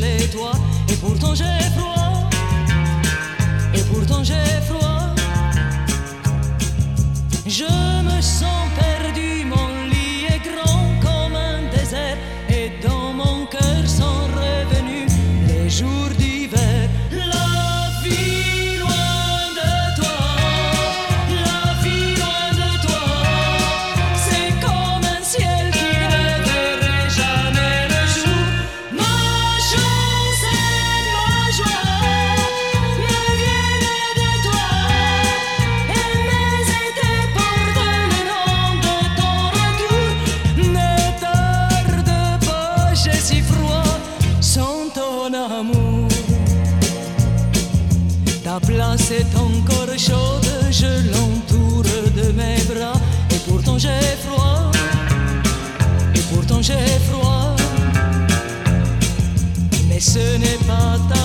les toits. Et pourtant j'ai froid, et pourtant j'ai froid. Je me sens perdu, mon lit est grand comme un désert. Et dans mon cœur sont revenus les jours d'hiver. La vie loin de toi, la vie loin de toi, c'est comme un ciel qui ne verrait jamais le jour. Ma chance et ma joie me viennent de toi, et mes étés portent le nom de ton retour. Ne tarde pas, j'ai si froid sans ton amour. Ta place est encore chaude, je l'entoure de mes bras. Et pourtant j'ai froid, et pourtant j'ai froid. Mais ce n'est pas ta